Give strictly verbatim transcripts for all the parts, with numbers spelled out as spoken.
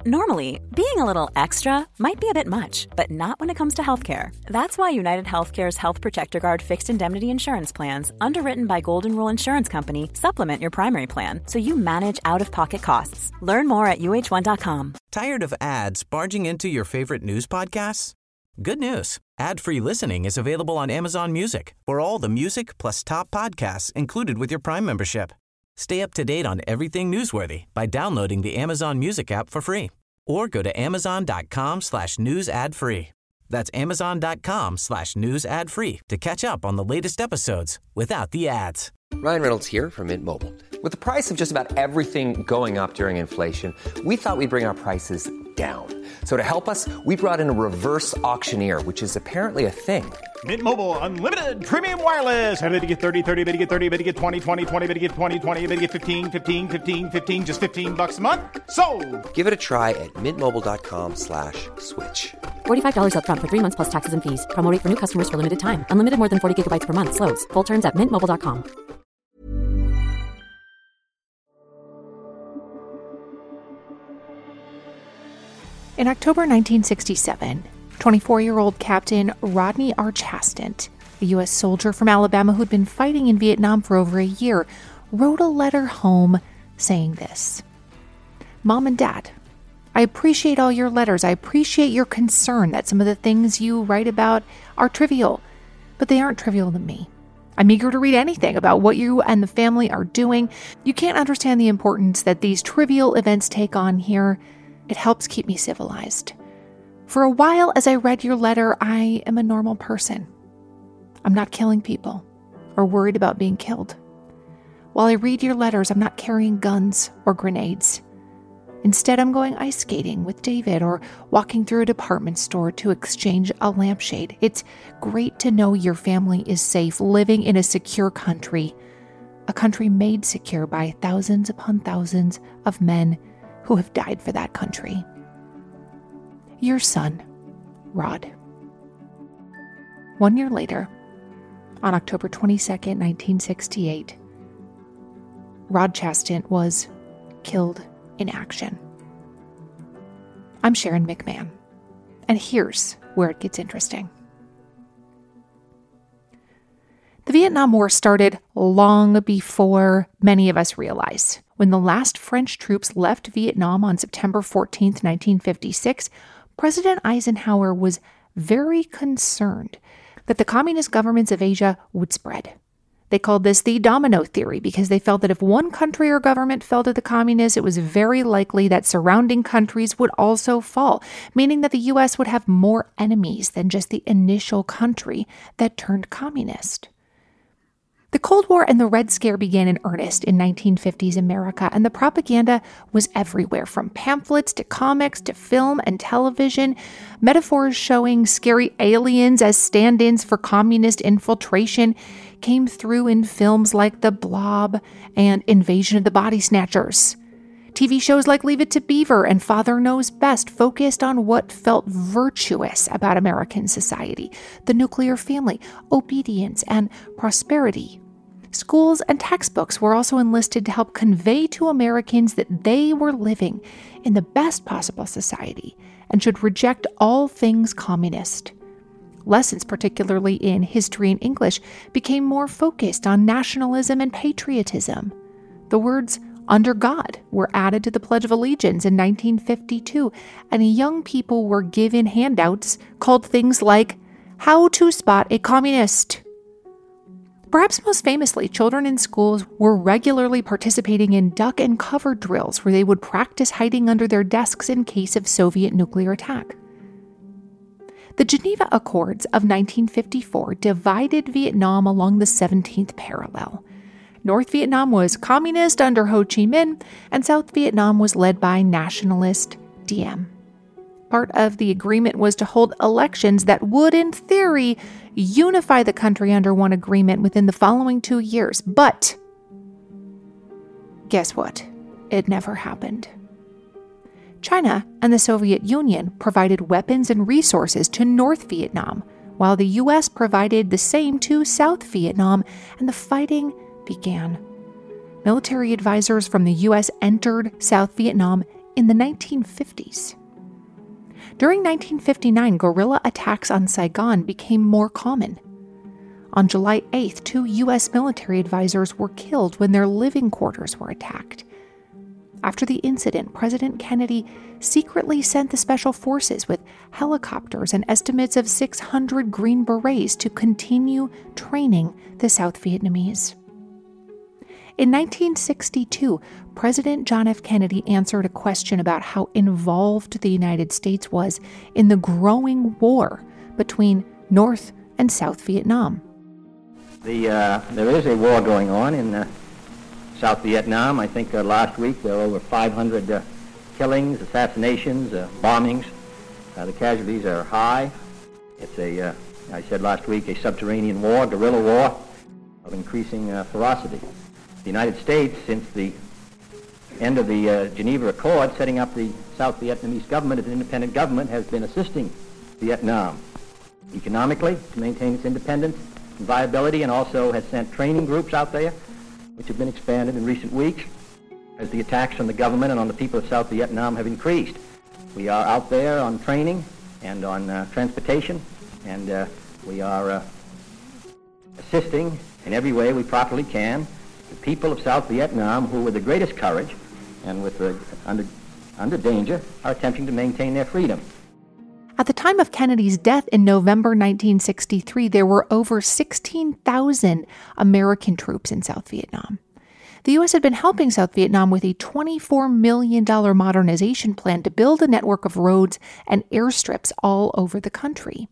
Normally, being a little extra might be a bit much, but not when it comes to healthcare. That's why United Healthcare's Health Protector Guard fixed indemnity insurance plans, underwritten by Golden Rule Insurance Company, supplement your primary plan so you manage out-of-pocket costs. Learn more at U H one dot com. Tired of ads barging into your favorite news podcasts? Good news. Ad-free listening is available on Amazon Music for all the music plus top podcasts included with your Prime membership. Stay up to date on everything newsworthy by downloading the Amazon Music app for free or go to amazon.com slash news ad free. That's amazon.com slash news ad free to catch up on the latest episodes without the ads. Ryan Reynolds here from Mint Mobile. With the price of just about everything going up during inflation, we thought we'd bring our prices down. So to help us, we brought in a reverse auctioneer, which is apparently a thing. Mint Mobile Unlimited Premium Wireless. How to get thirty, thirty, how to get thirty, how to get twenty, twenty, twenty, how to get twenty, twenty, how to get fifteen, fifteen, fifteen, fifteen, just fifteen bucks a month? Sold! Give it a try at mintmobile.com slash switch. forty-five dollars up front for three months plus taxes and fees. Promo rate for new customers for limited time. Unlimited more than forty gigabytes per month. Slows full terms at mint mobile dot com. In October nineteen sixty-seven, twenty-four-year-old Captain Rodney R. Chastant, a U S soldier from Alabama who'd been fighting in Vietnam for over a year, wrote a letter home saying this: "Mom and Dad, I appreciate all your letters. I appreciate your concern that some of the things you write about are trivial, but they aren't trivial to me. I'm eager to read anything about what you and the family are doing. You can't understand the importance that these trivial events take on here. It helps keep me civilized. For a while, as I read your letter, I am a normal person. I'm not killing people or worried about being killed. While I read your letters, I'm not carrying guns or grenades. Instead, I'm going ice skating with David or walking through a department store to exchange a lampshade. It's great to know your family is safe, living in a secure country, a country made secure by thousands upon thousands of men who have died for that country. Your son, Rod." One year later, on October twenty-second, nineteen sixty-eight, Rod Chastant was killed in action. I'm Sharon McMahon, and here's where it gets interesting. The Vietnam War started long before many of us realize. When the last French troops left Vietnam on September fourteenth, nineteen fifty-six, President Eisenhower was very concerned that the communist governments of Asia would spread. They called this the domino theory because they felt that if one country or government fell to the communists, it was very likely that surrounding countries would also fall, meaning that the U S would have more enemies than just the initial country that turned communist. The Cold War and the Red Scare began in earnest in nineteen fifties America, and the propaganda was everywhere, from pamphlets to comics to film and television. Metaphors showing scary aliens as stand-ins for communist infiltration came through in films like The Blob and Invasion of the Body Snatchers. T V shows like Leave It to Beaver and Father Knows Best focused on what felt virtuous about American society: the nuclear family, obedience, and prosperity. Schools and textbooks were also enlisted to help convey to Americans that they were living in the best possible society and should reject all things communist. Lessons, particularly in history and English, became more focused on nationalism and patriotism. The words "under God" were added to the Pledge of Allegiance in nineteen fifty-two, and young people were given handouts called things like "How to Spot a Communist." Perhaps most famously, children in schools were regularly participating in duck and cover drills where they would practice hiding under their desks in case of Soviet nuclear attack. The Geneva Accords of nineteen fifty-four divided Vietnam along the seventeenth parallel. North Vietnam was communist under Ho Chi Minh, and South Vietnam was led by nationalist Diem. Part of the agreement was to hold elections that would, in theory, unify the country under one agreement within the following two years. But guess what? It never happened. China and the Soviet Union provided weapons and resources to North Vietnam, while the U S provided the same to South Vietnam, and the fighting began. Military advisors from the U S entered South Vietnam in the nineteen fifties. During nineteen fifty-nine, guerrilla attacks on Saigon became more common. On July eighth, two U S military advisors were killed when their living quarters were attacked. After the incident, President Kennedy secretly sent the special forces with helicopters and estimates of six hundred Green Berets to continue training the South Vietnamese. In nineteen sixty-two, President John F. Kennedy answered a question about how involved the United States was in the growing war between North and South Vietnam. The, uh, there is a war going on in uh, South Vietnam. I think uh, last week there were over five hundred uh, killings, assassinations, uh, bombings. Uh, the casualties are high. It's a, uh, I said last week, a subterranean war, guerrilla war of increasing uh, ferocity. The United States, since the end of the uh, Geneva Accord, setting up the South Vietnamese government as an independent government, has been assisting Vietnam economically to maintain its independence and viability, and also has sent training groups out there, which have been expanded in recent weeks as the attacks on the government and on the people of South Vietnam have increased. We are out there on training and on uh, transportation, and uh, we are uh, assisting in every way we properly can the people of South Vietnam, who with the greatest courage and with the, under, under danger are attempting to maintain their freedom. At the time of Kennedy's death in November nineteen sixty-three, there were over sixteen thousand American troops in South Vietnam. The U S had been helping South Vietnam with a twenty-four million dollars modernization plan to build a network of roads and airstrips all over the country.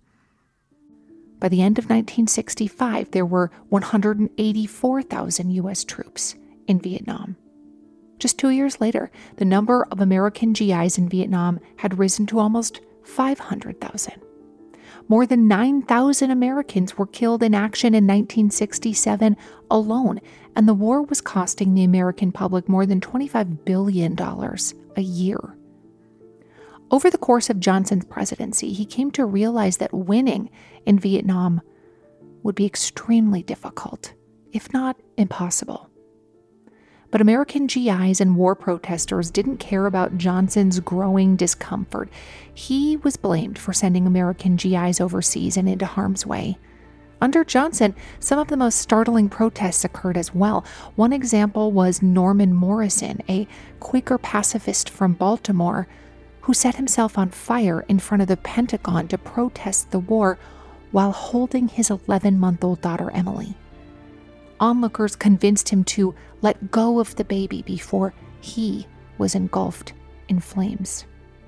By the end of nineteen sixty-five, there were one hundred eighty-four thousand U S troops in Vietnam. Just two years later, the number of American G Is in Vietnam had risen to almost five hundred thousand. More than nine thousand Americans were killed in action in nineteen sixty-seven alone, and the war was costing the American public more than twenty-five billion dollars a year. Over the course of Johnson's presidency, he came to realize that winning in Vietnam would be extremely difficult, if not impossible. But American G Is and war protesters didn't care about Johnson's growing discomfort. He was blamed for sending American G Is overseas and into harm's way. Under Johnson, some of the most startling protests occurred as well. One example was Norman Morrison, a Quaker pacifist from Baltimore, who set himself on fire in front of the Pentagon to protest the war while holding his eleven-month-old daughter, Emily. Onlookers convinced him to let go of the baby before he was engulfed in flames.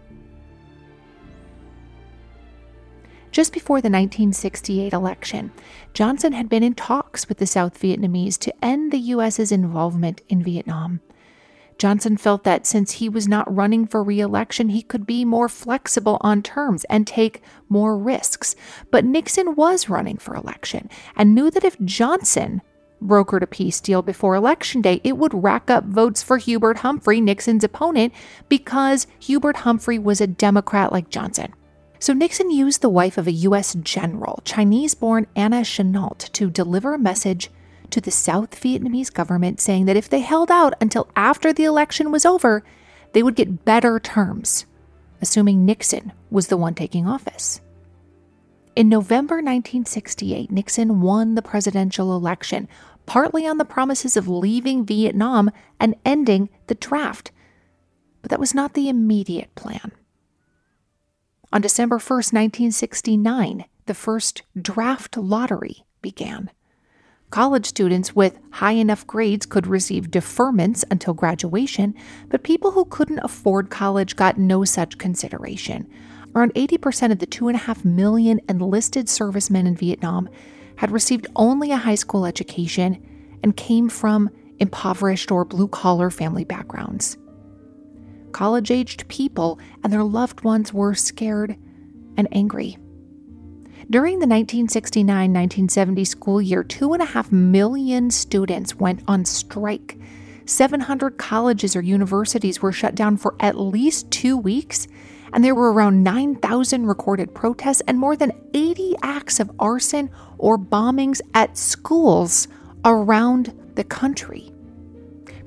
Just before the nineteen sixty-eight election, Johnson had been in talks with the South Vietnamese to end the U S's involvement in Vietnam. Johnson felt that since he was not running for re-election, he could be more flexible on terms and take more risks. But Nixon was running for election and knew that if Johnson brokered a peace deal before Election Day, it would rack up votes for Hubert Humphrey, Nixon's opponent, because Hubert Humphrey was a Democrat like Johnson. So Nixon used the wife of a U S general, Chinese-born Anna Chennault, to deliver a message to the South Vietnamese government saying that if they held out until after the election was over, they would get better terms, assuming Nixon was the one taking office. In November nineteen sixty-eight, Nixon won the presidential election, partly on the promises of leaving Vietnam and ending the draft. But that was not the immediate plan. On December first, nineteen sixty-nine, the first draft lottery began. College students with high enough grades could receive deferments until graduation, but people who couldn't afford college got no such consideration. Around eighty percent of the two point five million enlisted servicemen in Vietnam had received only a high school education and came from impoverished or blue-collar family backgrounds. College-aged people and their loved ones were scared and angry. During the nineteen sixty-nine nineteen seventy school year, two point five million students went on strike. seven hundred colleges or universities were shut down for at least two weeks, and there were around nine thousand recorded protests and more than eighty acts of arson or bombings at schools around the country.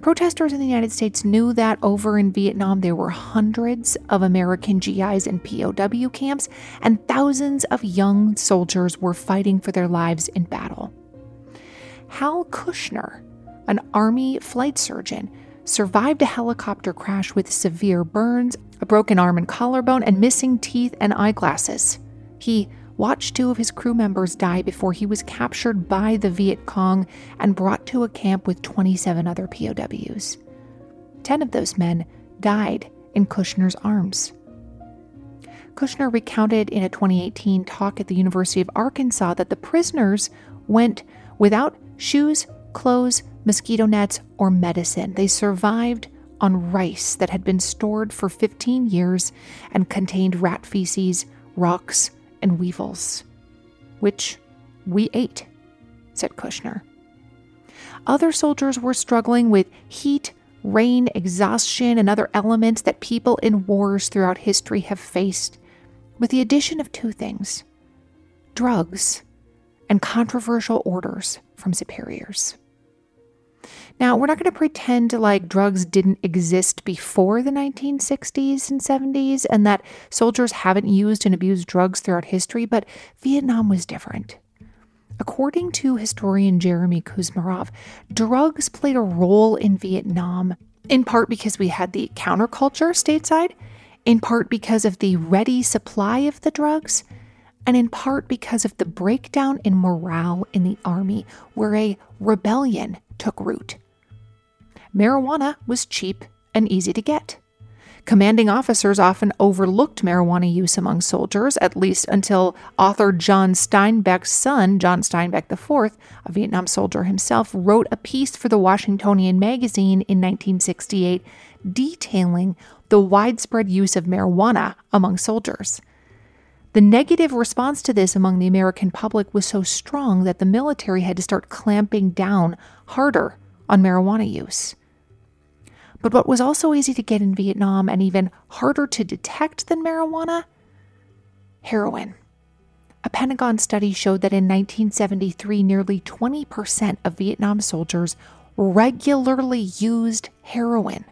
Protesters in the United States knew that over in Vietnam there were hundreds of American G Is in P O W camps, and thousands of young soldiers were fighting for their lives in battle. Hal Kushner, an Army flight surgeon, survived a helicopter crash with severe burns, a broken arm and collarbone, and missing teeth and eyeglasses. He watched two of his crew members die before he was captured by the Viet Cong and brought to a camp with twenty-seven other P O Ws. Ten of those men died in Kushner's arms. Kushner recounted in a twenty eighteen talk at the University of Arkansas that the prisoners went without shoes, clothes, mosquito nets, or medicine. They survived on rice that had been stored for fifteen years and contained rat feces, rocks, and weevils, which we ate, said Kushner. Other soldiers were struggling with heat, rain, exhaustion, and other elements that people in wars throughout history have faced, with the addition of two things: drugs and controversial orders from superiors. Now, we're not going to pretend like drugs didn't exist before the nineteen sixties and seventies and that soldiers haven't used and abused drugs throughout history, but Vietnam was different. According to historian Jeremy Kuzmarov, drugs played a role in Vietnam, in part because we had the counterculture stateside, in part because of the ready supply of the drugs, and in part because of the breakdown in morale in the army, where a rebellion took root. Marijuana was cheap and easy to get. Commanding officers often overlooked marijuana use among soldiers, at least until author John Steinbeck's son, John Steinbeck the fourth, a Vietnam soldier himself, wrote a piece for the Washingtonian magazine in nineteen sixty-eight detailing the widespread use of marijuana among soldiers. The negative response to this among the American public was so strong that the military had to start clamping down harder on marijuana use. But what was also easy to get in Vietnam and even harder to detect than marijuana? Heroin. A Pentagon study showed that in nineteen seventy-three, nearly twenty percent of Vietnam soldiers regularly used heroin.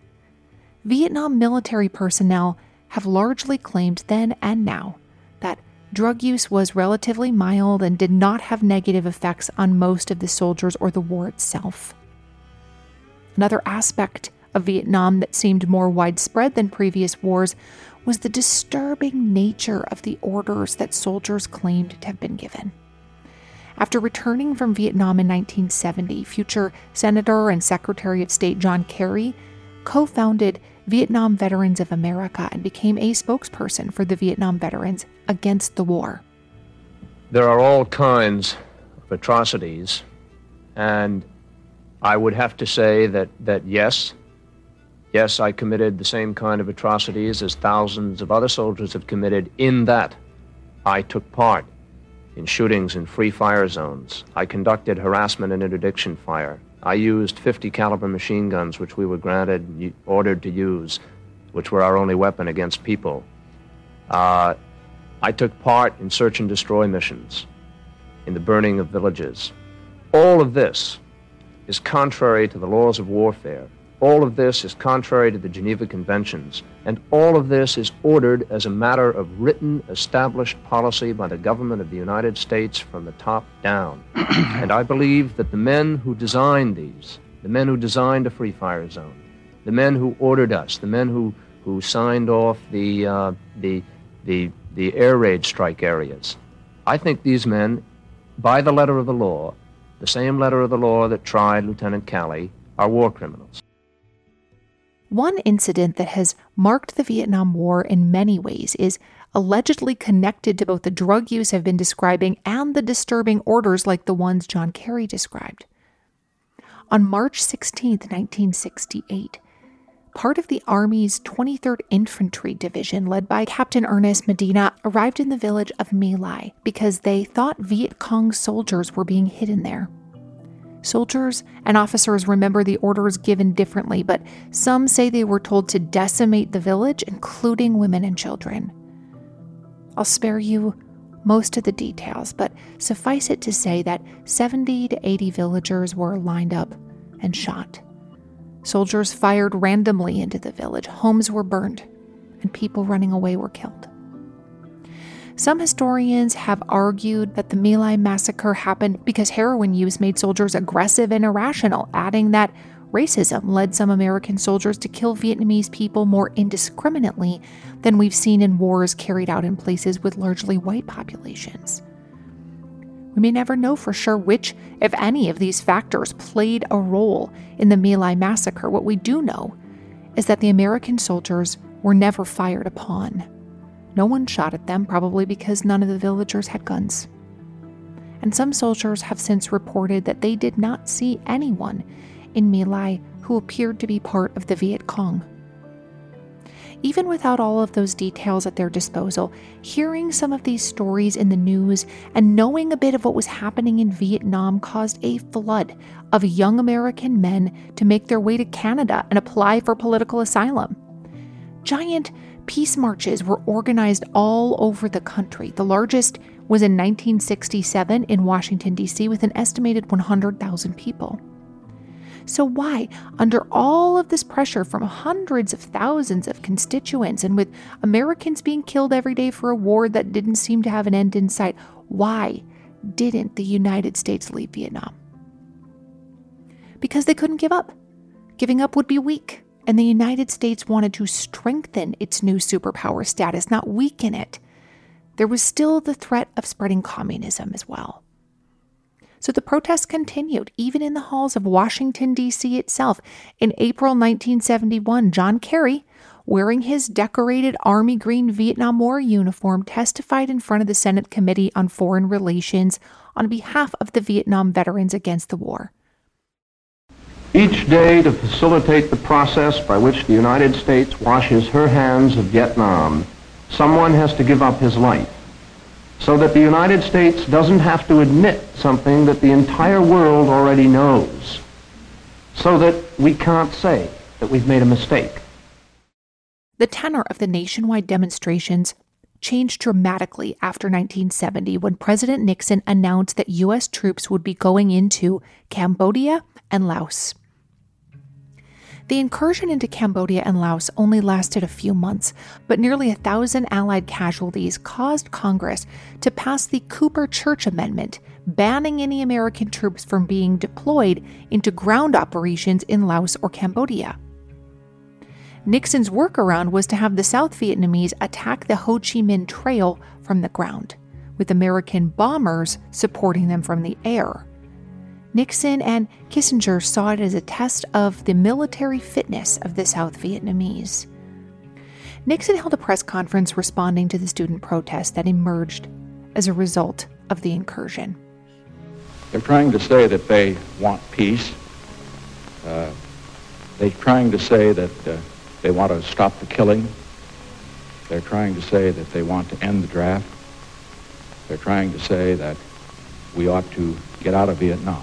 Vietnam military personnel have largely claimed then and now that drug use was relatively mild and did not have negative effects on most of the soldiers or the war itself. Another aspect of Vietnam that seemed more widespread than previous wars was the disturbing nature of the orders that soldiers claimed to have been given. After returning from Vietnam in nineteen seventy, future Senator and Secretary of State John Kerry co-founded Vietnam Veterans of America and became a spokesperson for the Vietnam veterans against the war. There are all kinds of atrocities, and I would have to say that, that yes, yes, I committed the same kind of atrocities as thousands of other soldiers have committed, in that I took part in shootings in free fire zones. I conducted harassment and interdiction fire. I used fifty caliber machine guns, which we were granted, ordered to use, which were our only weapon against people. Uh, I took part in search and destroy missions, in the burning of villages. All of this is contrary to the laws of warfare. All of this is contrary to the Geneva Conventions, and all of this is ordered as a matter of written, established policy by the government of the United States from the top down. And I believe that the men who designed these, the men who designed a free fire zone, the men who ordered us, the men who, who signed off the, uh, the, the, the air raid strike areas, I think these men, by the letter of the law, the same letter of the law that tried Lieutenant Calley, are war criminals. One incident that has marked the Vietnam War in many ways is allegedly connected to both the drug use I've been describing and the disturbing orders like the ones John Kerry described. On March sixteenth, nineteen sixty-eight, part of the Army's twenty-third Infantry Division, led by Captain Ernest Medina, arrived in the village of My Lai because they thought Viet Cong soldiers were being hidden there. Soldiers and officers remember the orders given differently, but some say they were told to decimate the village, including women and children. I'll spare you most of the details, but suffice it to say that seventy to eighty villagers were lined up and shot. Soldiers fired randomly into the village, homes were burned, and people running away were killed. Some historians have argued that the My Lai massacre happened because heroin use made soldiers aggressive and irrational, adding that racism led some American soldiers to kill Vietnamese people more indiscriminately than we've seen in wars carried out in places with largely white populations. We may never know for sure which, if any, of these factors played a role in the My Lai massacre. What we do know is that the American soldiers were never fired upon. No one shot at them, probably because none of the villagers had guns. And some soldiers have since reported that they did not see anyone in My Lai who appeared to be part of the Viet Cong. Even without all of those details at their disposal, hearing some of these stories in the news and knowing a bit of what was happening in Vietnam caused a flood of young American men to make their way to Canada and apply for political asylum. Giant peace marches were organized all over the country. The largest was in nineteen sixty-seven in Washington, D C, with an estimated one hundred thousand people. So why, under all of this pressure from hundreds of thousands of constituents and with Americans being killed every day for a war that didn't seem to have an end in sight, why didn't the United States leave Vietnam? Because they couldn't give up. Giving up would be weak, and the United States wanted to strengthen its new superpower status, not weaken it. There was still the threat of spreading communism as well. So the protests continued, even in the halls of Washington, D C itself. In April nineteen seventy-one, John Kerry, wearing his decorated Army green Vietnam War uniform, testified in front of the Senate Committee on Foreign Relations on behalf of the Vietnam veterans against the war. Each day, to facilitate the process by which the United States washes her hands of Vietnam, someone has to give up his life, so that the United States doesn't have to admit something that the entire world already knows, so that we can't say that we've made a mistake. The tenor of the nationwide demonstrations changed dramatically after nineteen seventy, when President Nixon announced that U S troops would be going into Cambodia and Laos. The incursion into Cambodia and Laos only lasted a few months, but nearly a thousand Allied casualties caused Congress to pass the Cooper-Church Amendment, banning any American troops from being deployed into ground operations in Laos or Cambodia. Nixon's workaround was to have the South Vietnamese attack the Ho Chi Minh Trail from the ground, with American bombers supporting them from the air. Nixon and Kissinger saw it as a test of the military fitness of the South Vietnamese. Nixon held a press conference responding to the student protests that emerged as a result of the incursion. They're trying to say that they want peace. Uh, they're trying to say that uh, they want to stop the killing. They're trying to say that they want to end the draft. They're trying to say that we ought to get out of Vietnam.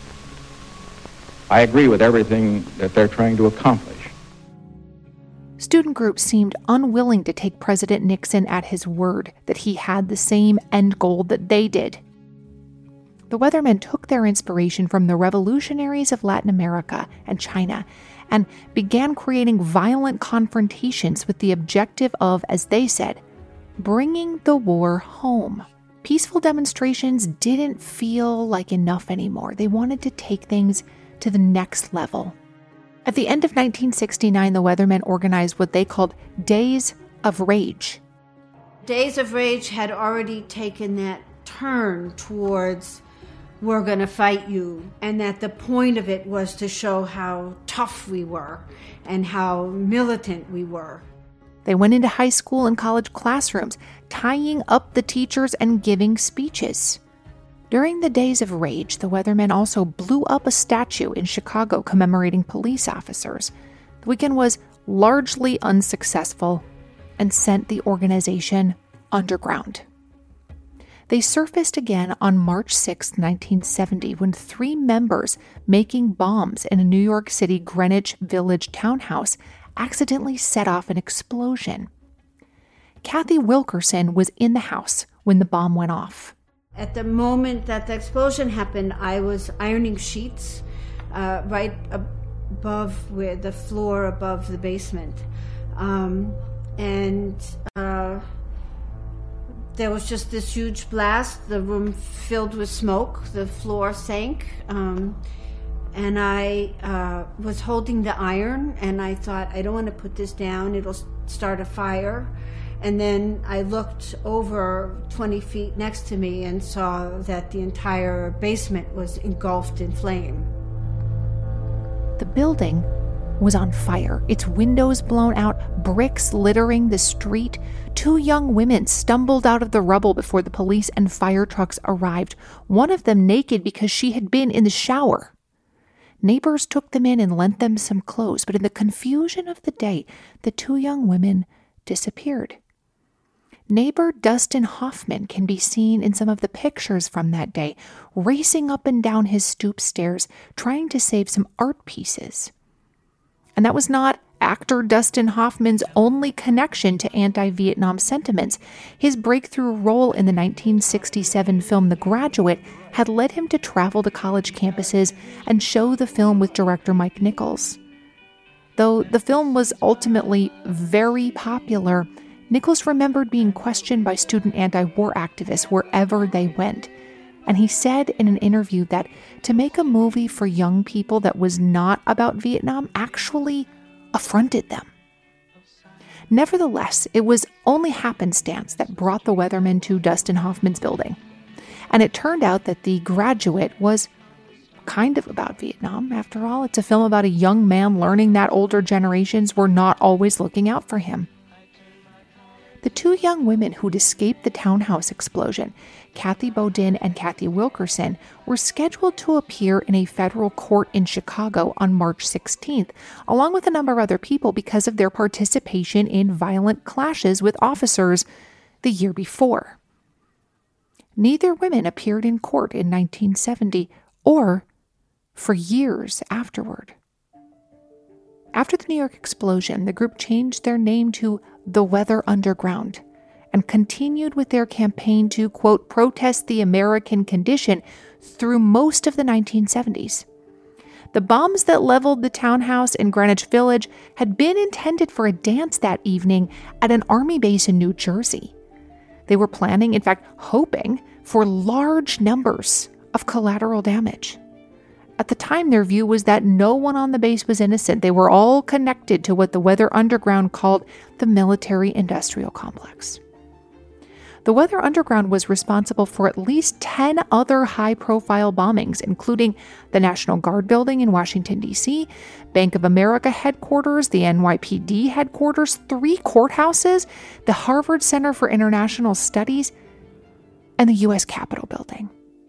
I agree with everything that they're trying to accomplish. Student groups seemed unwilling to take President Nixon at his word that he had the same end goal that they did. The Weathermen took their inspiration from the revolutionaries of Latin America and China and began creating violent confrontations with the objective of, as they said, bringing the war home. Peaceful demonstrations didn't feel like enough anymore. They wanted to take things to the next level. At the end of nineteen sixty-nine, the Weathermen organized what they called Days of Rage. Days of Rage had already taken that turn towards we're going to fight you, and that the point of it was to show how tough we were and how militant we were. They went into high school and college classrooms, tying up the teachers and giving speeches. During the Days of Rage, the Weathermen also blew up a statue in Chicago commemorating police officers. The weekend was largely unsuccessful and sent the organization underground. They surfaced again on March sixth, nineteen seventy, when three members making bombs in a New York City Greenwich Village townhouse accidentally set off an explosion. Kathy Wilkerson was in the house when the bomb went off. At the moment that the explosion happened, I was ironing sheets uh, right uh, above where the floor above the basement. Um, and uh, there was just this huge blast. The room filled with smoke. The floor sank. Um, and I uh, was holding the iron, and I thought, I don't want to put this down. It'll start a fire. And then I looked over twenty feet next to me and saw that the entire basement was engulfed in flame. The building was on fire, its windows blown out, bricks littering the street. Two young women stumbled out of the rubble before the police and fire trucks arrived, one of them naked because she had been in the shower. Neighbors took them in and lent them some clothes, but in the confusion of the day, the two young women disappeared. Neighbor Dustin Hoffman can be seen in some of the pictures from that day, racing up and down his stoop stairs, trying to save some art pieces. And that was not actor Dustin Hoffman's only connection to anti-Vietnam sentiments. His breakthrough role in the nineteen sixty-seven film The Graduate had led him to travel to college campuses and show the film with director Mike Nichols. Though the film was ultimately very popular, Nichols remembered being questioned by student anti-war activists wherever they went. And he said in an interview that to make a movie for young people that was not about Vietnam actually affronted them. Nevertheless, it was only happenstance that brought the Weathermen to Dustin Hoffman's building. And it turned out that The Graduate was kind of about Vietnam. After all, it's a film about a young man learning that older generations were not always looking out for him. The two young women who'd escaped the townhouse explosion, Kathy Bodin and Kathy Wilkerson, were scheduled to appear in a federal court in Chicago on March sixteenth, along with a number of other people because of their participation in violent clashes with officers the year before. Neither women appeared in court in nineteen seventy or for years afterward. After the New York explosion, the group changed their name to The Weather Underground and continued with their campaign to, quote, protest the American condition through most of the nineteen seventies. The bombs that leveled the townhouse in Greenwich Village had been intended for a dance that evening at an army base in New Jersey. They were planning, in fact, hoping for large numbers of collateral damage. At the time, their view was that no one on the base was innocent. They were all connected to what the Weather Underground called the military-industrial complex. The Weather Underground was responsible for at least ten other high-profile bombings, including the National Guard building in Washington, D C, Bank of America headquarters, the N Y P D headquarters, three courthouses, the Harvard Center for International Studies, and the U S Capitol building.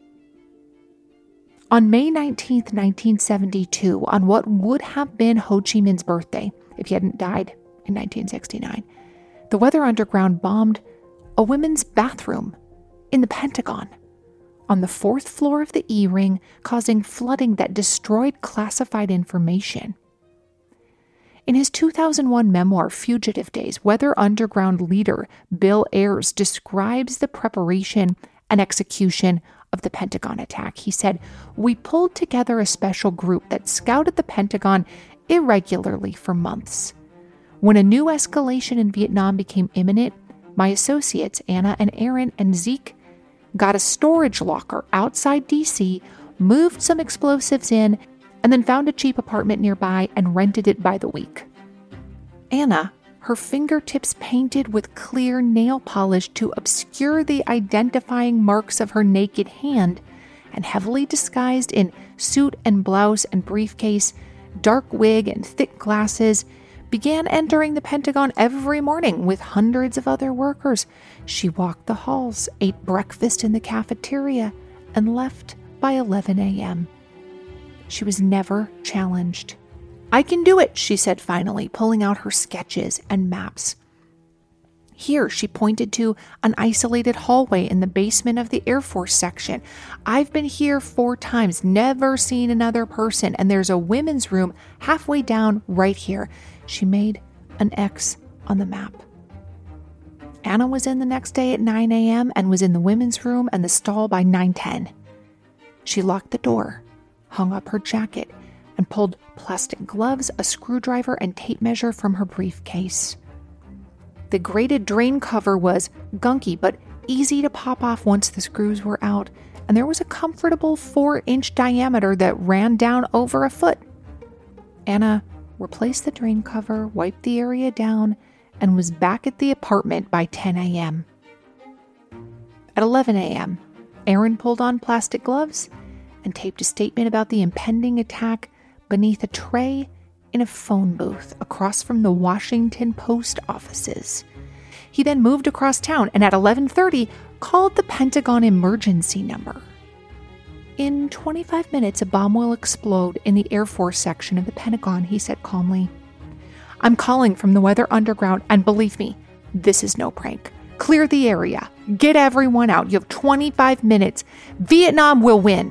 On May nineteenth, nineteen seventy-two, on what would have been Ho Chi Minh's birthday, if he hadn't died in nineteen sixty-nine, the Weather Underground bombed a women's bathroom in the Pentagon on the fourth floor of the E-ring, causing flooding that destroyed classified information. In his two thousand one memoir, Fugitive Days, Weather Underground leader Bill Ayers describes the preparation and execution of the Pentagon attack. He said, "We pulled together a special group that scouted the Pentagon irregularly for months. When a new escalation in Vietnam became imminent, my associates, Anna and Aaron and Zeke, got a storage locker outside D C, moved some explosives in, and then found a cheap apartment nearby and rented it by the week." Anna, her fingertips painted with clear nail polish to obscure the identifying marks of her naked hand, and heavily disguised in suit and blouse and briefcase, dark wig and thick glasses, began entering the Pentagon every morning with hundreds of other workers. She walked the halls, ate breakfast in the cafeteria, and left by eleven a.m. She was never challenged. "I can do it," she said finally, pulling out her sketches and maps. Here, she pointed to an isolated hallway in the basement of the Air Force section. "I've been here four times, never seen another person, and there's a women's room halfway down right here." She made an X on the map. Anna was in the next day at nine a.m. and was in the women's room and the stall by nine ten. She locked the door, hung up her jacket, and pulled plastic gloves, a screwdriver, and tape measure from her briefcase. The grated drain cover was gunky but easy to pop off once the screws were out, and there was a comfortable four-inch diameter that ran down over a foot. Anna replaced the drain cover, wiped the area down, and was back at the apartment by ten a.m. At eleven a.m., Aaron pulled on plastic gloves and taped a statement about the impending attack beneath a tray in a phone booth across from the Washington Post offices. He then moved across town and at eleven thirty called the Pentagon emergency number. In twenty-five minutes, a bomb will explode in the Air Force section of the Pentagon, he said calmly. I'm calling from the Weather Underground, and believe me, this is no prank. Clear the area. Get everyone out. You have twenty-five minutes. Vietnam will win.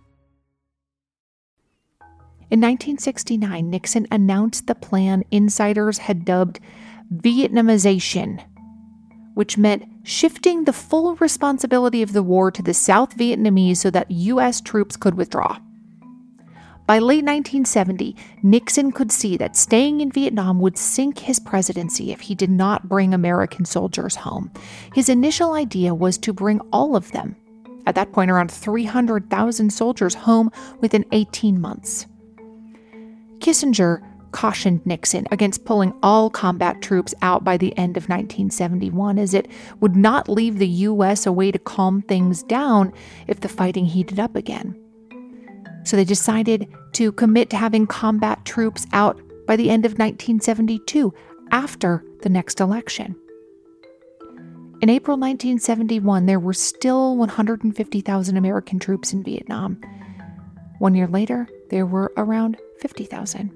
In nineteen sixty-nine, Nixon announced the plan insiders had dubbed Vietnamization, which meant shifting the full responsibility of the war to the South Vietnamese so that U S troops could withdraw. By late nineteen seventy, Nixon could see that staying in Vietnam would sink his presidency if he did not bring American soldiers home. His initial idea was to bring all of them, at that point around three hundred thousand soldiers, home within eighteen months. Kissinger cautioned Nixon against pulling all combat troops out by the end of nineteen seventy-one, as it would not leave the U S a way to calm things down if the fighting heated up again. So they decided to commit to having combat troops out by the end of nineteen seventy-two, after the next election. In April nineteen seventy-one, there were still one hundred fifty thousand American troops in Vietnam. One year later, there were around fifty thousand.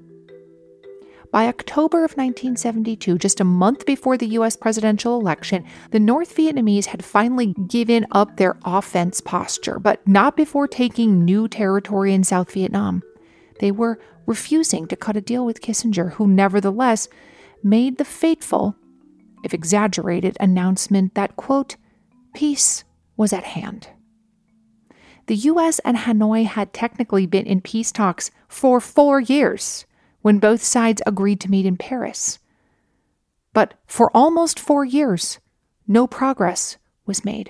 By October of nineteen seventy-two, just a month before the U S presidential election, the North Vietnamese had finally given up their offense posture, but not before taking new territory in South Vietnam. They were refusing to cut a deal with Kissinger, who nevertheless made the fateful, if exaggerated, announcement that, quote, peace was at hand. The U S and Hanoi had technically been in peace talks for four years, when both sides agreed to meet in Paris. But for almost four years, no progress was made.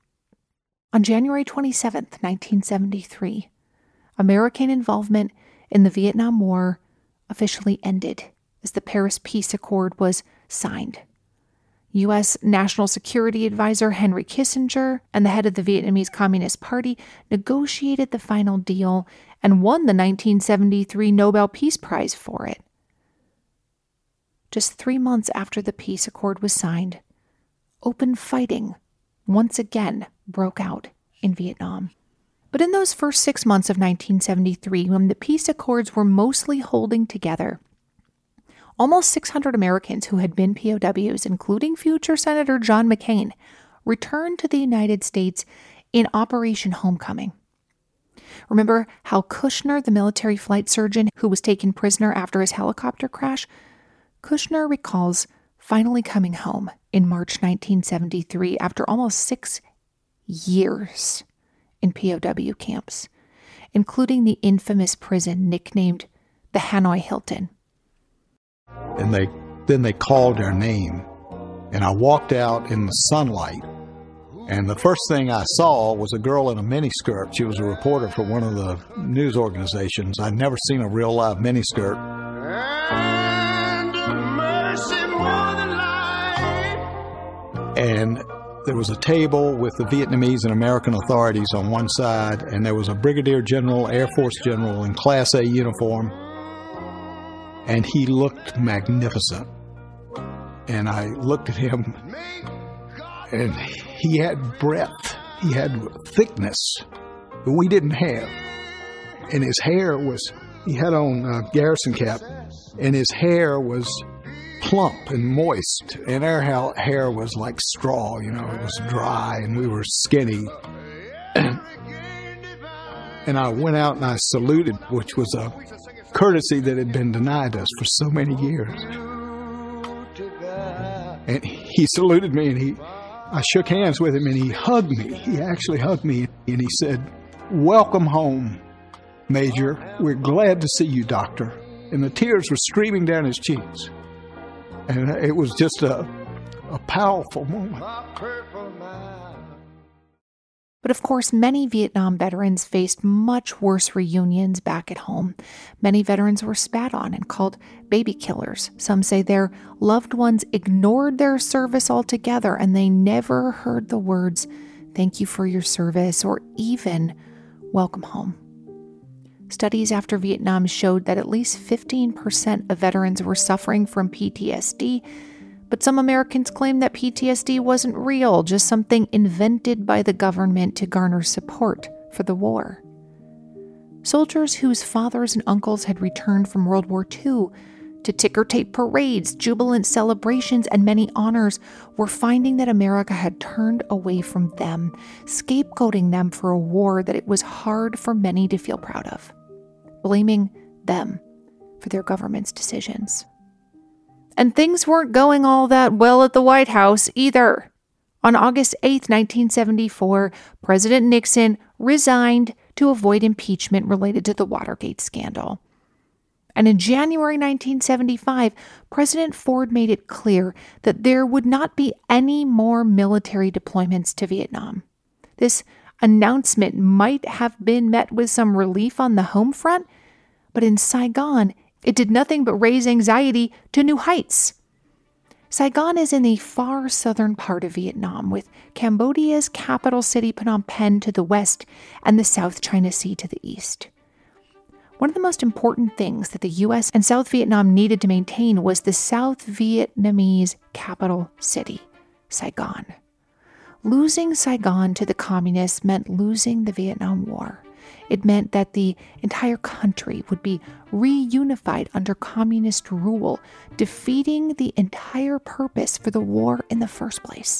On January twenty-seventh, nineteen seventy-three, American involvement in the Vietnam War officially ended as the Paris Peace Accord was signed. U S National Security Advisor Henry Kissinger and the head of the Vietnamese Communist Party negotiated the final deal and won the nineteen seventy-three Nobel Peace Prize for it. Just three months after the peace accord was signed, open fighting once again broke out in Vietnam. But in those first six months of nineteen seventy-three, when the peace accords were mostly holding together, almost six hundred Americans who had been P O Ws, including future Senator John McCain, returned to the United States in Operation Homecoming. Remember how Kushner, the military flight surgeon who was taken prisoner after his helicopter crash? Kushner recalls finally coming home in March nineteen seventy-three after almost six years in P O W camps, including the infamous prison nicknamed the Hanoi Hilton. And they then they called their name, and I walked out in the sunlight, and the first thing I saw was a girl in a miniskirt. She was a reporter for one of the news organizations. I'd never seen a real live miniskirt. And mercy more than life. And there was a table with the Vietnamese and American authorities on one side, and there was a brigadier general, Air Force general in Class A uniform, and he looked magnificent. And I looked at him, and he had breadth, he had thickness that we didn't have. And his hair was, he had on a garrison cap, and his hair was plump and moist. And our hair was like straw, you know, it was dry, and we were skinny. And I went out and I saluted, which was a courtesy that had been denied us for so many years. And he saluted me, and he, I shook hands with him, and he hugged me. He actually hugged me, and he said, "Welcome home. Major, we're glad to see you, Doctor. And the tears were streaming down his cheeks. And it was just a, a powerful moment. But of course, many Vietnam veterans faced much worse reunions back at home. Many veterans were spat on and called baby killers. Some say their loved ones ignored their service altogether and they never heard the words, "Thank you for your service," or even "Welcome home." Studies after Vietnam showed that at least fifteen percent of veterans were suffering from P T S D, but some Americans claimed that P T S D wasn't real, just something invented by the government to garner support for the war. Soldiers whose fathers and uncles had returned from World War Two to ticker-tape parades, jubilant celebrations, and many honors were finding that America had turned away from them, scapegoating them for a war that it was hard for many to feel proud of, blaming them for their government's decisions. And things weren't going all that well at the White House either. On August eighth, nineteen seventy-four, President Nixon resigned to avoid impeachment related to the Watergate scandal. And in January nineteen seventy-five, President Ford made it clear that there would not be any more military deployments to Vietnam. This announcement might have been met with some relief on the home front, but in Saigon, it did nothing but raise anxiety to new heights. Saigon is in the far southern part of Vietnam, with Cambodia's capital city Phnom Penh to the west and the South China Sea to the east. One of the most important things that the U S and South Vietnam needed to maintain was the South Vietnamese capital city, Saigon. Losing Saigon to the communists meant losing the Vietnam War. It meant that the entire country would be reunified under communist rule, defeating the entire purpose for the war in the first place.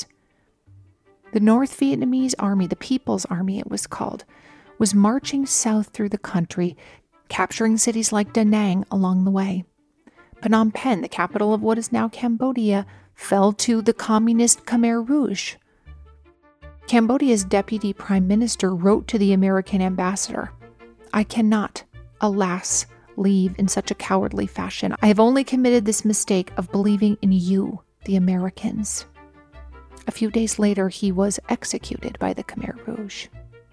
The North Vietnamese Army, the People's Army it was called, was marching south through the country, capturing cities like Da Nang along the way. Phnom Penh, the capital of what is now Cambodia, fell to the communist Khmer Rouge. Cambodia's deputy prime minister wrote to the American ambassador, "I cannot, alas, leave in such a cowardly fashion. I have only committed this mistake of believing in you, the Americans." A few days later, he was executed by the Khmer Rouge.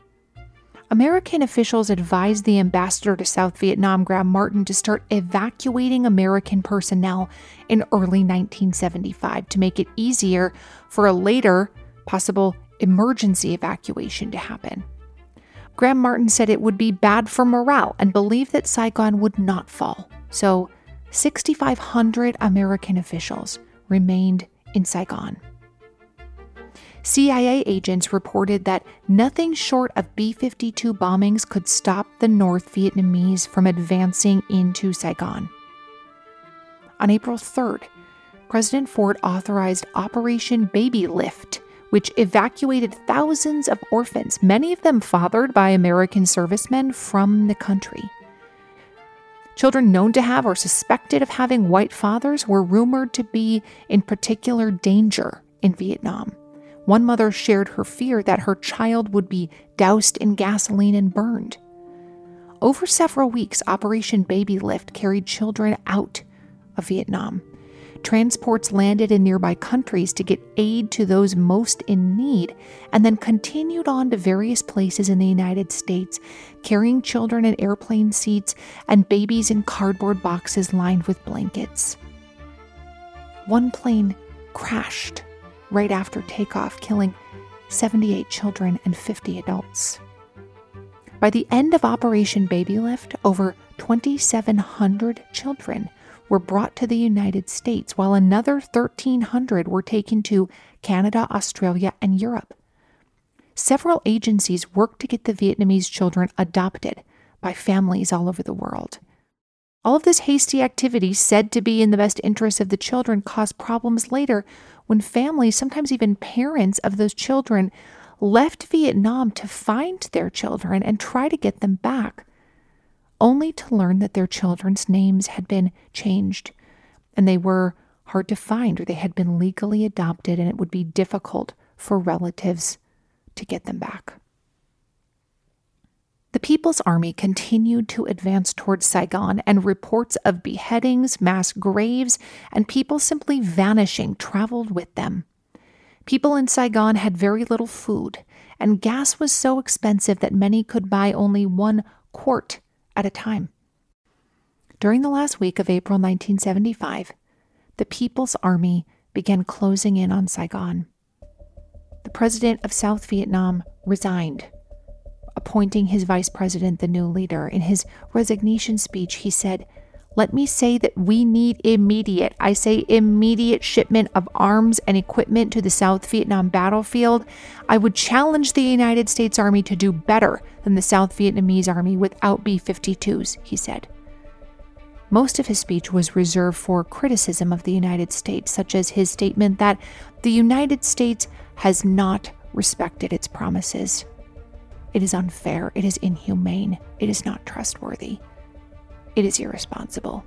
American officials advised the ambassador to South Vietnam, Graham Martin, to start evacuating American personnel in early nineteen seventy-five to make it easier for a later possible emergency evacuation to happen. Graham Martin said it would be bad for morale and believed that Saigon would not fall. So six thousand five hundred American officials remained in Saigon. C I A agents reported that nothing short of B fifty-two bombings could stop the North Vietnamese from advancing into Saigon. On April third, President Ford authorized Operation Baby Lift, which evacuated thousands of orphans, many of them fathered by American servicemen, from the country. Children known to have or suspected of having white fathers were rumored to be in particular danger in Vietnam. One mother shared her fear that her child would be doused in gasoline and burned. Over several weeks, Operation Baby Lift carried children out of Vietnam. Transports landed in nearby countries to get aid to those most in need, and then continued on to various places in the United States, carrying children in airplane seats and babies in cardboard boxes lined with blankets. One plane crashed right after takeoff, killing seventy-eight children and fifty adults. By the end of Operation Baby Lift, over twenty-seven hundred children were brought to the United States, while another thirteen hundred were taken to Canada, Australia, and Europe. Several agencies worked to get the Vietnamese children adopted by families all over the world. All of this hasty activity, said to be in the best interest of the children, caused problems later when families, sometimes even parents of those children, left Vietnam to find their children and try to get them back, only to learn that their children's names had been changed and they were hard to find, or they had been legally adopted and it would be difficult for relatives to get them back. The People's Army continued to advance towards Saigon, and reports of beheadings, mass graves, and people simply vanishing traveled with them. People in Saigon had very little food, and gas was so expensive that many could buy only one quart at a time. During the last week of April nineteen seventy-five, the People's Army began closing in on Saigon. The president of South Vietnam resigned, appointing his vice president the new leader. In his resignation speech, he said, "Let me say that we need immediate, I say immediate shipment of arms and equipment to the South Vietnam battlefield. I would challenge the United States Army to do better than the South Vietnamese Army without B fifty-twos, he said. Most of his speech was reserved for criticism of the United States, such as his statement that the United States has not respected its promises. It is unfair, it is inhumane, it is not trustworthy. It is irresponsible.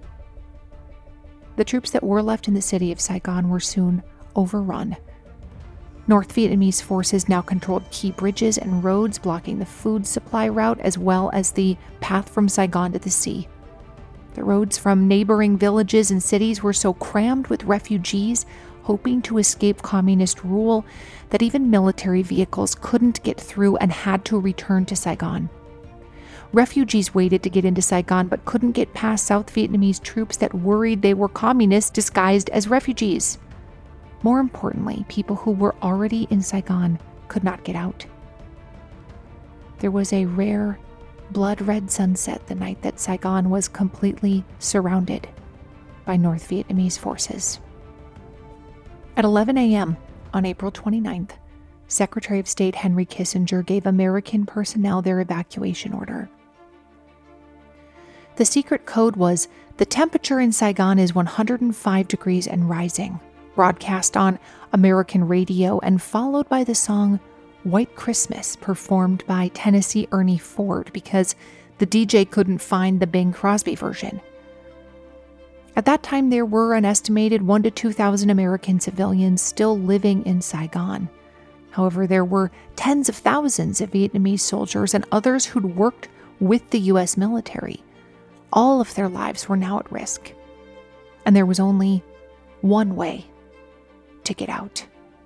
The troops that were left in the city of Saigon were soon overrun. North Vietnamese forces now controlled key bridges and roads blocking the food supply route as well as the path from Saigon to the sea. The roads from neighboring villages and cities were so crammed with refugees hoping to escape communist rule that even military vehicles couldn't get through and had to return to Saigon. Refugees waited to get into Saigon but couldn't get past South Vietnamese troops that worried they were communists disguised as refugees. More importantly, people who were already in Saigon could not get out. There was a rare, blood-red sunset the night that Saigon was completely surrounded by North Vietnamese forces. At eleven a.m. on April twenty-ninth, Secretary of State Henry Kissinger gave American personnel their evacuation order. The secret code was, "The temperature in Saigon is one hundred five degrees and rising," broadcast on American radio and followed by the song White Christmas, performed by Tennessee Ernie Ford because the D J couldn't find the Bing Crosby version. At that time, there were an estimated one to two thousand American civilians still living in Saigon. However, there were tens of thousands of Vietnamese soldiers and others who'd worked with the U S military. All of their lives were now at risk. And there was only one way to get out.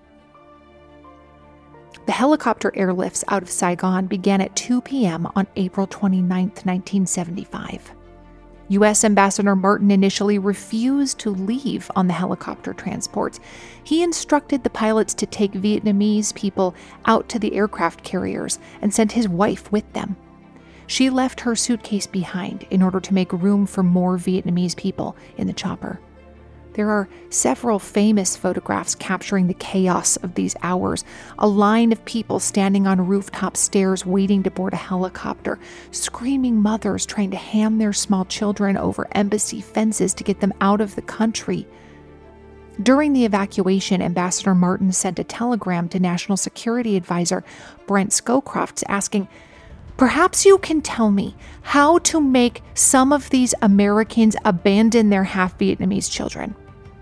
The helicopter airlifts out of Saigon began at two p.m. on April twenty-ninth, nineteen seventy-five. U S Ambassador Martin initially refused to leave on the helicopter transports. He instructed the pilots to take Vietnamese people out to the aircraft carriers and sent his wife with them. She left her suitcase behind in order to make room for more Vietnamese people in the chopper. There are several famous photographs capturing the chaos of these hours. A line of people standing on rooftop stairs waiting to board a helicopter, screaming mothers trying to hand their small children over embassy fences to get them out of the country. During the evacuation, Ambassador Martin sent a telegram to National Security Advisor Brent Scowcroft asking, "Perhaps you can tell me how to make some of these Americans abandon their half-Vietnamese children."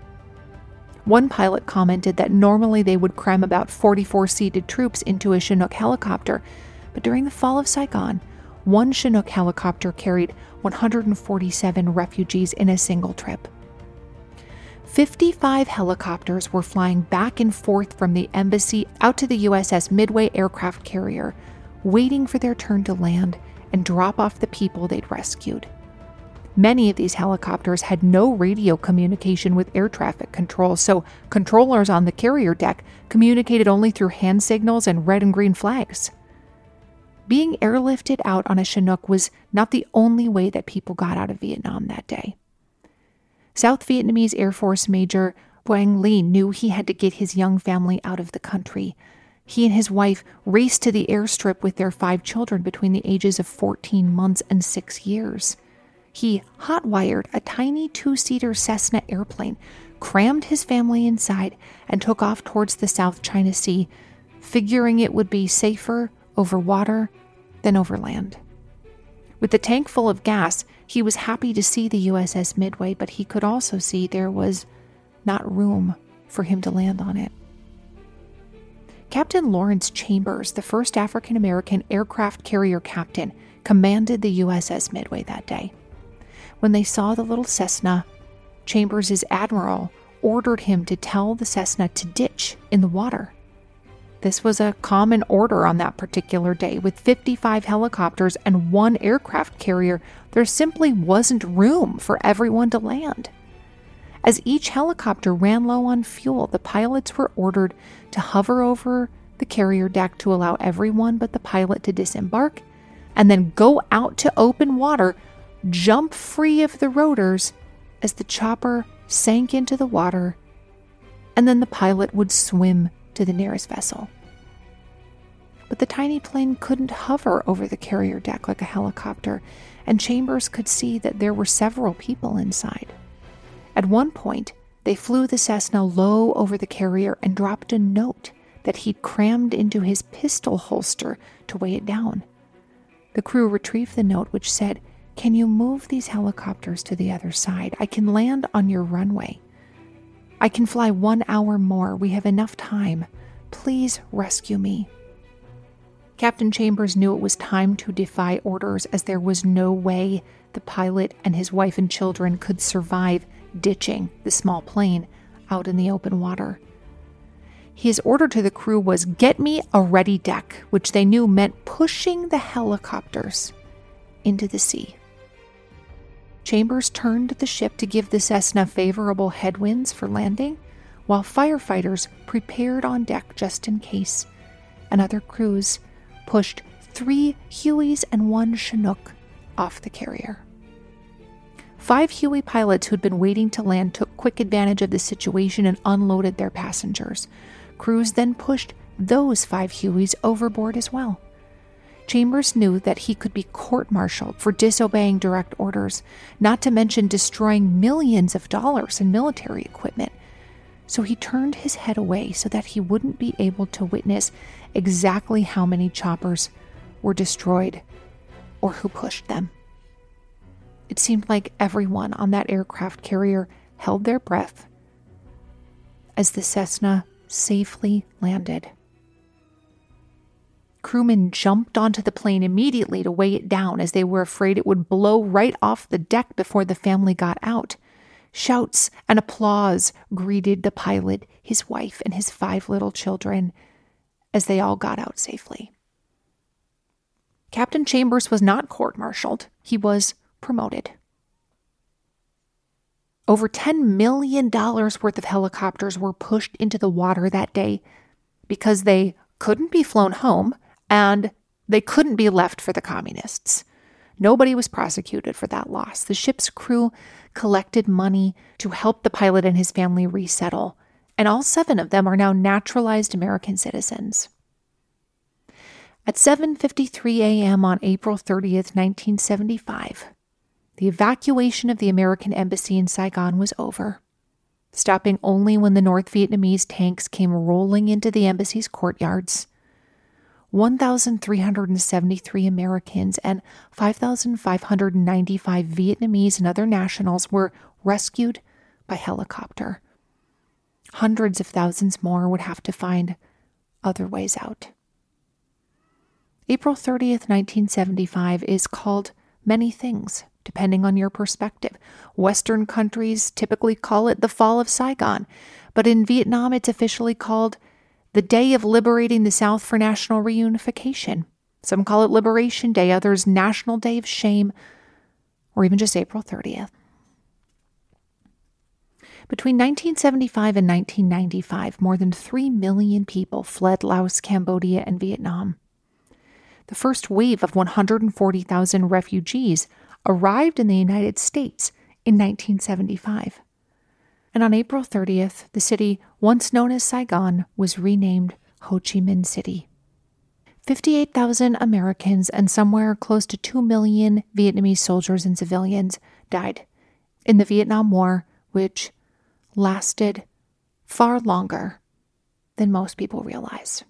One pilot commented that normally they would cram about forty-four seated troops into a Chinook helicopter, but during the fall of Saigon, one Chinook helicopter carried one hundred forty-seven refugees in a single trip. fifty-five helicopters were flying back and forth from the embassy out to the U S S Midway aircraft carrier, waiting for their turn to land and drop off the people they'd rescued. Many of these helicopters had no radio communication with air traffic control, so controllers on the carrier deck communicated only through hand signals and red and green flags. Being airlifted out on a Chinook was not the only way that people got out of Vietnam that day. South Vietnamese Air Force Major Quang Le knew he had to get his young family out of the country. He and his wife raced to the airstrip with their five children between the ages of fourteen months and six years. He hot-wired a tiny two-seater Cessna airplane, crammed his family inside, and took off towards the South China Sea, figuring it would be safer over water than over land. With the tank full of gas, he was happy to see the U S S Midway, but he could also see there was not room for him to land on it. Captain Lawrence Chambers, the first African-American aircraft carrier captain, commanded the U S S Midway that day. When they saw the little Cessna, Chambers' admiral ordered him to tell the Cessna to ditch in the water. This was a common order on that particular day. With fifty-five helicopters and one aircraft carrier, there simply wasn't room for everyone to land. As each helicopter ran low on fuel, the pilots were ordered to hover over the carrier deck to allow everyone but the pilot to disembark, and then go out to open water, jump free of the rotors as the chopper sank into the water, and then the pilot would swim to the nearest vessel. But the tiny plane couldn't hover over the carrier deck like a helicopter, and Chambers could see that there were several people inside. At one point, they flew the Cessna low over the carrier and dropped a note that he'd crammed into his pistol holster to weigh it down. The crew retrieved the note, which said, "Can you move these helicopters to the other side? I can land on your runway. I can fly one hour more. We have enough time. Please rescue me." Captain Chambers knew it was time to defy orders, as there was no way the pilot and his wife and children could survive ditching the small plane out in the open water. His order to the crew was, "Get me a ready deck," which they knew meant pushing the helicopters into the sea. Chambers turned the ship to give the Cessna favorable headwinds for landing, while firefighters prepared on deck just in case, and other crews pushed three Hueys and one Chinook off the carrier. Five Huey pilots who'd been waiting to land took quick advantage of the situation and unloaded their passengers. Crews then pushed those five Hueys overboard as well. Chambers knew that he could be court-martialed for disobeying direct orders, not to mention destroying millions of dollars in military equipment. So he turned his head away so that he wouldn't be able to witness exactly how many choppers were destroyed or who pushed them. It seemed like everyone on that aircraft carrier held their breath as the Cessna safely landed. Crewmen jumped onto the plane immediately to weigh it down, as they were afraid it would blow right off the deck before the family got out. Shouts and applause greeted the pilot, his wife, and his five little children as they all got out safely. Captain Chambers was not court-martialed. He was promoted. Over ten million dollars worth of helicopters were pushed into the water that day because they couldn't be flown home and they couldn't be left for the communists. Nobody was prosecuted for that loss. The ship's crew collected money to help the pilot and his family resettle, and all seven of them are now naturalized American citizens. At seven fifty-three a.m. on April thirtieth, nineteen seventy-five, the evacuation of the American embassy in Saigon was over, stopping only when the North Vietnamese tanks came rolling into the embassy's courtyards. one thousand three hundred seventy-three Americans and five thousand five hundred ninety-five Vietnamese and other nationals were rescued by helicopter. Hundreds of thousands more would have to find other ways out. April thirtieth, nineteen seventy-five is called many things, depending on your perspective. Western countries typically call it the Fall of Saigon, but in Vietnam it's officially called the Day of Liberating the South for National Reunification. Some call it Liberation Day, others National Day of Shame, or even just April thirtieth. Between nineteen seventy-five and nineteen ninety-five, more than three million people fled Laos, Cambodia, and Vietnam. The first wave of one hundred forty thousand refugees arrived in the United States in nineteen seventy-five. And on April thirtieth, the city once known as Saigon was renamed Ho Chi Minh City. fifty-eight thousand Americans and somewhere close to two million Vietnamese soldiers and civilians died in the Vietnam War, which lasted far longer than most people realize.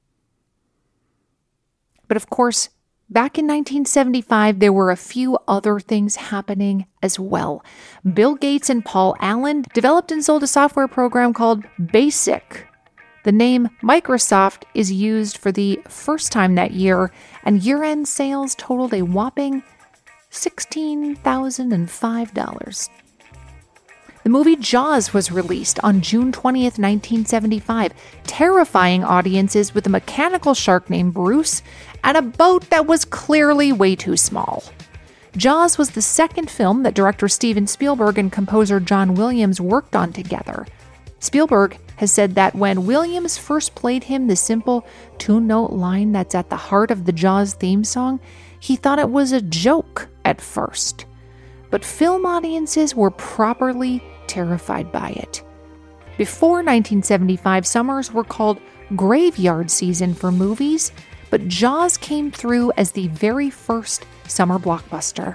But of course, back in nineteen seventy-five, there were a few other things happening as well. Bill Gates and Paul Allen developed and sold a software program called BASIC. The name Microsoft is used for the first time that year, and year-end sales totaled a whopping sixteen thousand five dollars. The movie Jaws was released on June twentieth, nineteen seventy-five, terrifying audiences with a mechanical shark named Bruce and a boat that was clearly way too small. Jaws was the second film that director Steven Spielberg and composer John Williams worked on together. Spielberg has said that when Williams first played him the simple two-note line that's at the heart of the Jaws theme song, he thought it was a joke at first. But film audiences were properly terrified by it. Before nineteen seventy-five, summers were called graveyard season for movies, but Jaws came through as the very first summer blockbuster.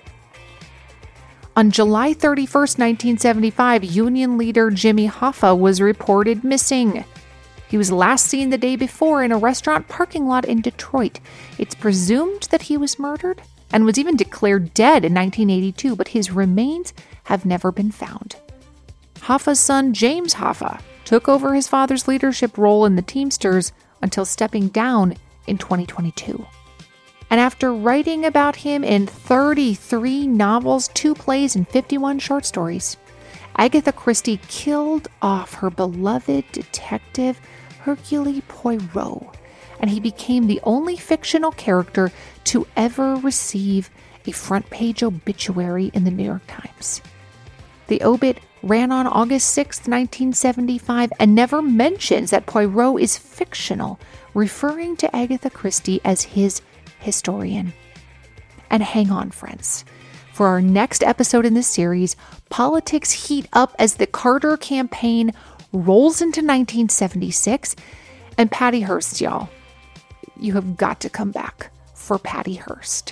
On July thirty-first, nineteen seventy-five, Union leader Jimmy Hoffa was reported missing. He was last seen the day before in a restaurant parking lot in Detroit. It's presumed that he was murdered and was even declared dead in nineteen eighty-two, but his remains have never been found. Hoffa's son, James Hoffa, took over his father's leadership role in the Teamsters until stepping down in twenty twenty-two. And after writing about him in thirty-three novels, two plays, and fifty-one short stories, Agatha Christie killed off her beloved detective Hercule Poirot, and he became the only fictional character to ever receive a front-page obituary in the New York Times. The obit ran on August sixth, nineteen seventy-five, and never mentions that Poirot is fictional, referring to Agatha Christie as his historian. And hang on, friends. For our next episode in this series, politics heat up as the Carter campaign rolls into nineteen seventy-six, and Patty Hearst, y'all. You have got to come back for Patty Hearst.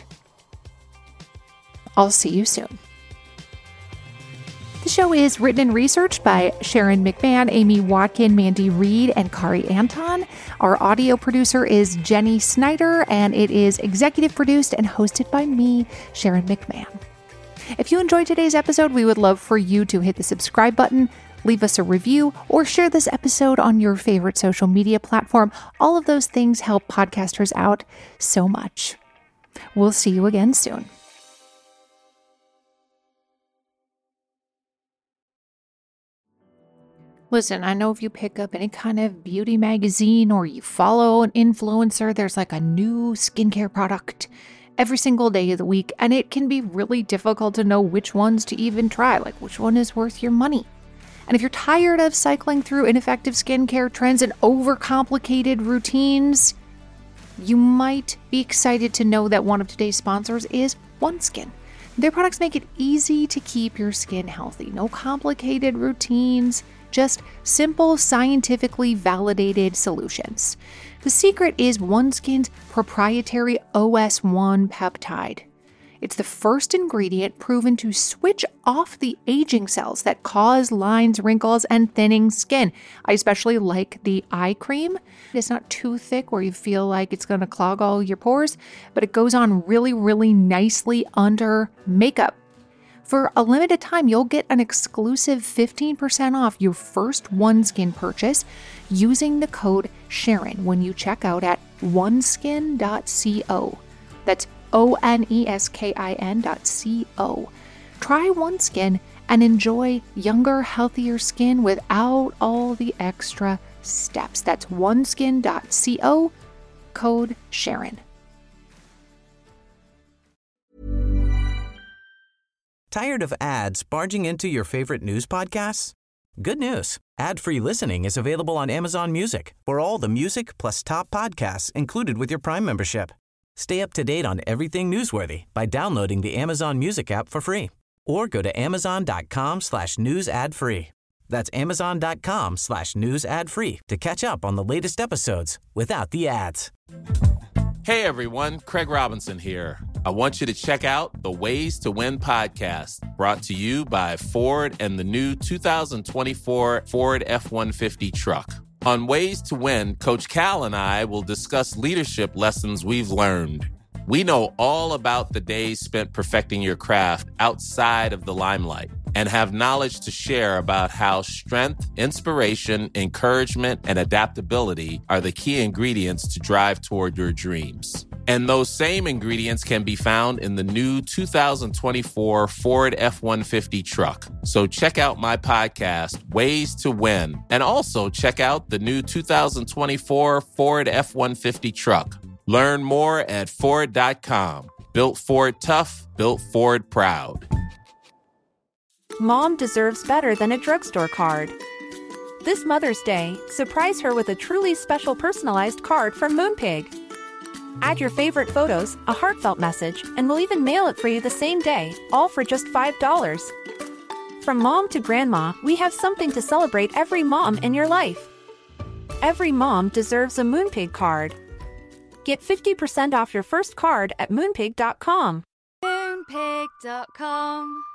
I'll see you soon. The show is written and researched by Sharon McMahon, Amy Watkin, Mandy Reed, and Kari Anton. Our audio producer is Jenny Snyder, and it is executive produced and hosted by me, Sharon McMahon. If you enjoyed today's episode, we would love for you to hit the subscribe button, leave us a review, or share this episode on your favorite social media platform. All of those things help podcasters out so much. We'll see you again soon. Listen, I know if you pick up any kind of beauty magazine or you follow an influencer, there's like a new skincare product every single day of the week, and it can be really difficult to know which ones to even try, like which one is worth your money. And if you're tired of cycling through ineffective skincare trends and overcomplicated routines, you might be excited to know that one of today's sponsors is OneSkin. Their products make it easy to keep your skin healthy. No complicated routines, just simple, scientifically validated solutions. The secret is OneSkin's proprietary O S one peptide. It's the first ingredient proven to switch off the aging cells that cause lines, wrinkles, and thinning skin. I especially like the eye cream. It's not too thick where you feel like it's going to clog all your pores, but it goes on really, really nicely under makeup. For a limited time, you'll get an exclusive fifteen percent off your first OneSkin purchase using the code Sharon when you check out at oneskin dot co. That's O N E S K I N dot C O. Try OneSkin and enjoy younger, healthier skin without all the extra steps. That's oneskin dot co, code Sharon. Tired of ads barging into your favorite news podcasts? Good news. Ad-free listening is available on Amazon Music for all the music plus top podcasts included with your Prime membership. Stay up to date on everything newsworthy by downloading the Amazon Music app for free or go to amazon.com slash news ad free. That's amazon.com slash news ad free to catch up on the latest episodes without the ads. Hey everyone, Craig Robinson here. I want you to check out the Ways to Win podcast, brought to you by Ford and the new two thousand twenty-four Ford F one fifty truck. On Ways to Win, Coach Cal and I will discuss leadership lessons we've learned. We know all about the days spent perfecting your craft outside of the limelight and have knowledge to share about how strength, inspiration, encouragement, and adaptability are the key ingredients to drive toward your dreams. And those same ingredients can be found in the new two thousand twenty-four Ford F one fifty truck. So check out my podcast, Ways to Win, and also check out the new two thousand twenty-four Ford F one fifty truck. Learn more at Ford dot com. Built Ford tough, built Ford proud. Mom deserves better than a drugstore card. This Mother's Day, surprise her with a truly special personalized card from Moonpig. Add your favorite photos, a heartfelt message, and we'll even mail it for you the same day, all for just five dollars. From mom to grandma, we have something to celebrate every mom in your life. Every mom deserves a Moonpig card. Get fifty percent off your first card at moonpig dot com. Moonpig dot com.